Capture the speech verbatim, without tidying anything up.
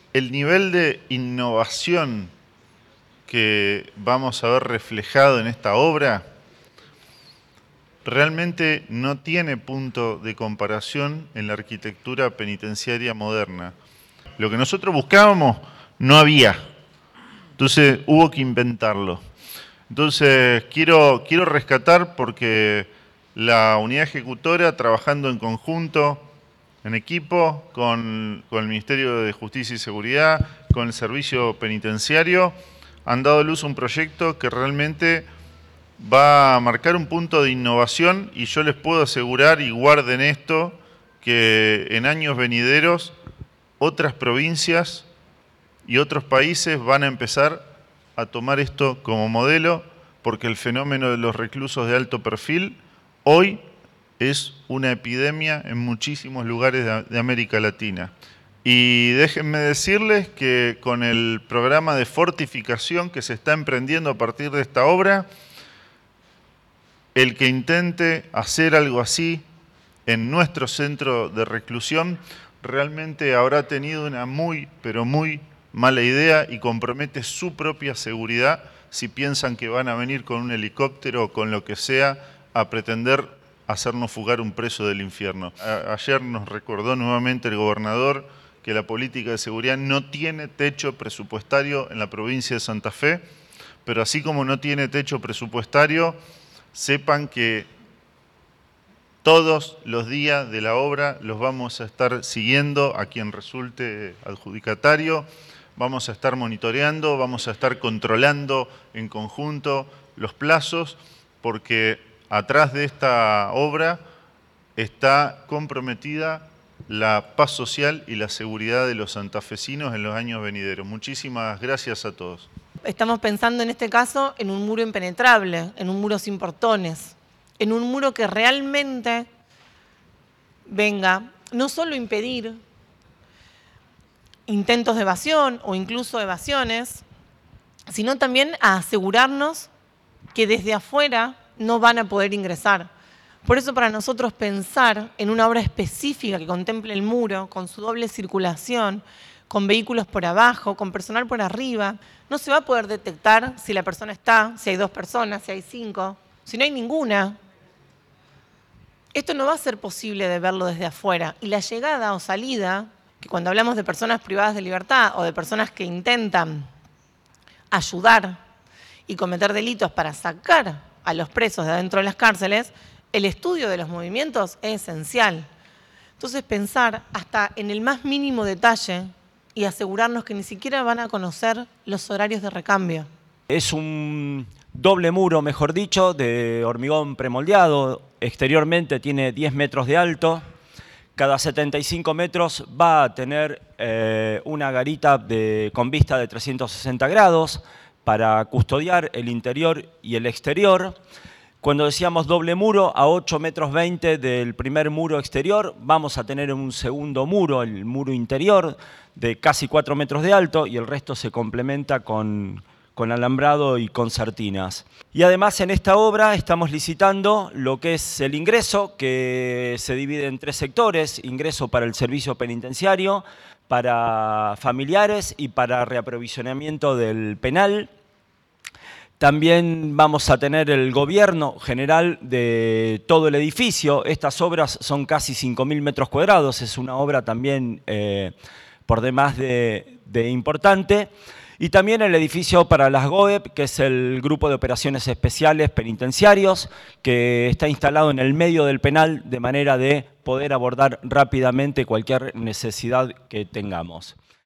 el nivel de innovación que vamos a ver reflejado en esta obra realmente no tiene punto de comparación en la arquitectura penitenciaria moderna. Lo que nosotros buscábamos no había, entonces hubo que inventarlo. Entonces quiero, quiero rescatar porque la unidad ejecutora, trabajando en conjunto, en equipo, con, con el Ministerio de Justicia y Seguridad, con el Servicio Penitenciario, han dado luz a un proyecto que realmente va a marcar un punto de innovación, y yo les puedo asegurar, y guarden esto, que en años venideros otras provincias y otros países van a empezar a tomar esto como modelo, porque el fenómeno de los reclusos de alto perfil hoy es una epidemia en muchísimos lugares de, de América Latina. Y déjenme decirles que con el programa de fortificación que se está emprendiendo a partir de esta obra, el que intente hacer algo así en nuestro centro de reclusión realmente habrá tenido una muy, pero muy mala idea y compromete su propia seguridad si piensan que van a venir con un helicóptero o con lo que sea a pretender hacernos fugar un preso del infierno. A- ayer nos recordó nuevamente el gobernador que la política de seguridad no tiene techo presupuestario en la provincia de Santa Fe, pero así como no tiene techo presupuestario, sepan que todos los días de la obra los vamos a estar siguiendo a quien resulte adjudicatario, vamos a estar monitoreando, vamos a estar controlando en conjunto los plazos, porque atrás de esta obra está comprometida la paz social y la seguridad de los santafesinos en los años venideros. Muchísimas gracias a todos. Estamos pensando en este caso en un muro impenetrable, en un muro sin portones, en un muro que realmente venga no solo a impedir intentos de evasión o incluso evasiones, sino también a asegurarnos que desde afuera no van a poder ingresar. Por eso para nosotros pensar en una obra específica que contemple el muro, con su doble circulación, con vehículos por abajo, con personal por arriba, no se va a poder detectar si la persona está, si hay dos personas, si hay cinco, si no hay ninguna. Esto no va a ser posible de verlo desde afuera. Y la llegada o salida, que cuando hablamos de personas privadas de libertad o de personas que intentan ayudar y cometer delitos para sacar a los presos de adentro de las cárceles, el estudio de los movimientos es esencial. Entonces pensar hasta en el más mínimo detalle y asegurarnos que ni siquiera van a conocer los horarios de recambio. Es un doble muro, mejor dicho, de hormigón premoldeado. Exteriormente tiene diez metros de alto. Cada setenta y cinco metros va a tener eh, una garita de, con vista de trescientos sesenta grados para custodiar el interior y el exterior. Cuando decíamos doble muro, a ocho metros veinte del primer muro exterior, vamos a tener un segundo muro, el muro interior, de casi cuatro metros de alto, y el resto se complementa con, con alambrado y concertinas. Y además en esta obra estamos licitando lo que es el ingreso, que se divide en tres sectores: ingreso para el servicio penitenciario, para familiares y para reaprovisionamiento del penal. También vamos a tener el gobierno general de todo el edificio. Estas obras son casi cinco mil metros cuadrados, es una obra también eh, por demás de, de importante. Y también el edificio para las G O E P, que es el Grupo de Operaciones Especiales Penitenciarios, que está instalado en el medio del penal de manera de poder abordar rápidamente cualquier necesidad que tengamos.